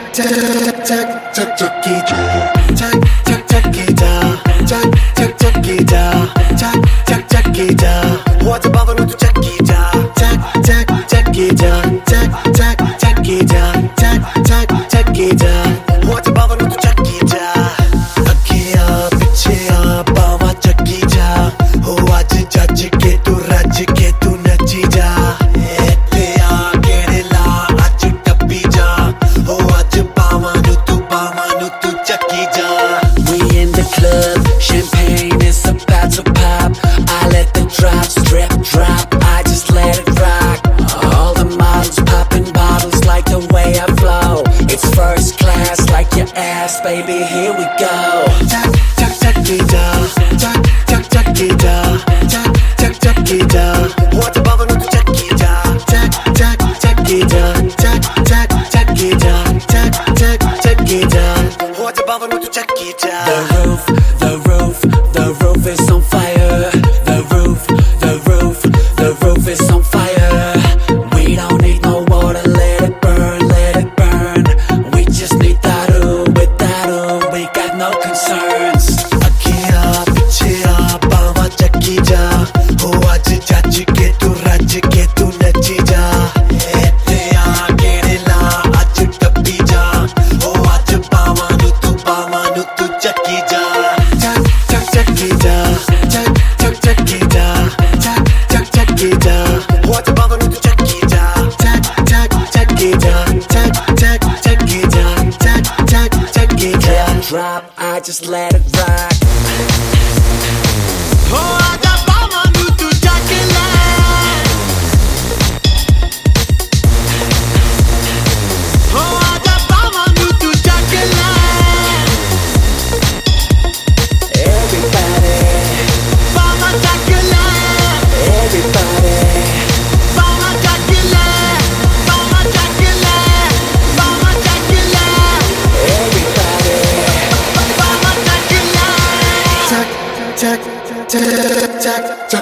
Baby, here we go. The roof is on fire. The roof is on fire. We don't need no water, let it burn, let it burn. We just need daru, with daru we got no concerns. अखियाँ पीछे बावा चक्की जा हो आज जज के तू रज के तू नची जा ते आगे ला आज टप्पी जा हो आज बावानु तू चक्की जा चक्की जा चक्की जा चक्की जा हो आज बावानु तू चक्की जा चक्की जा चक्की जा चक्की जा Drop, I just let it rock. Oh, I got बावानु तू चक्की ला check, check, check, check, check.